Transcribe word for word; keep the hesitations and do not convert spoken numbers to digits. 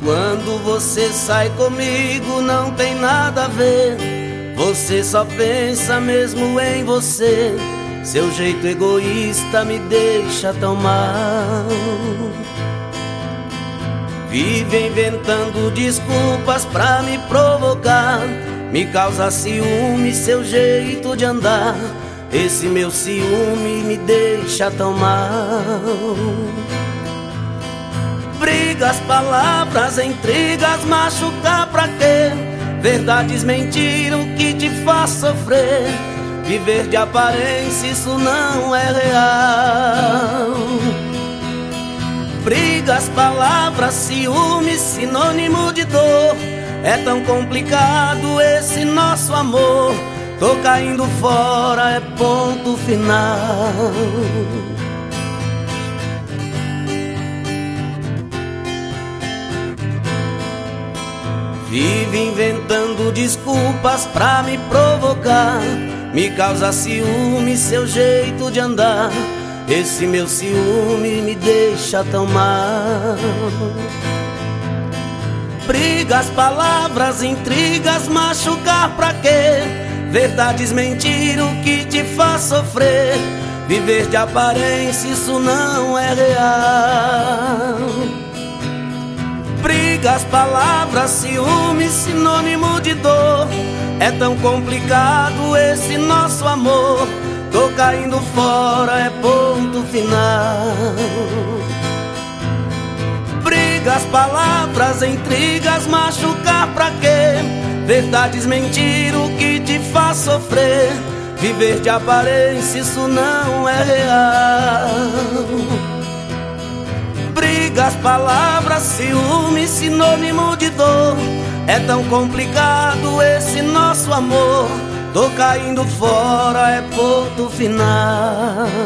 Quando você sai comigo não tem nada a ver. Você só pensa mesmo em você. Seu jeito egoísta me deixa tão mal. Vive inventando desculpas pra me provocar. Me causa ciúme seu jeito de andar. Esse meu ciúme me deixa tão mal. Brigas, palavras, intrigas, machucar pra quê? Verdades, mentir, o que te faz sofrer. Viver de aparência, isso não é real. Brigas, palavras, ciúmes, sinônimo de dor. É tão complicado esse nosso amor. Tô caindo fora, é ponto final. Vive inventando desculpas pra me provocar. Me causa ciúme seu jeito de andar. Esse meu ciúme me deixa tão mal. Brigas, palavras, intrigas, machucar pra quê? Verdades, mentir, o que te faz sofrer. Viver de aparência, isso não é real. Brigas, palavras, ciúmes, sinônimo de dor. É tão complicado esse nosso amor. Tô caindo fora, é ponto final. Brigas, palavras, intrigas, machucar pra quê? Verdades, mentir, o que te faz sofrer. Viver de aparência, isso não é real. Brigas, palavras, ciúme, sinônimo de dor. É tão complicado esse nosso amor. Tô caindo fora, é ponto final.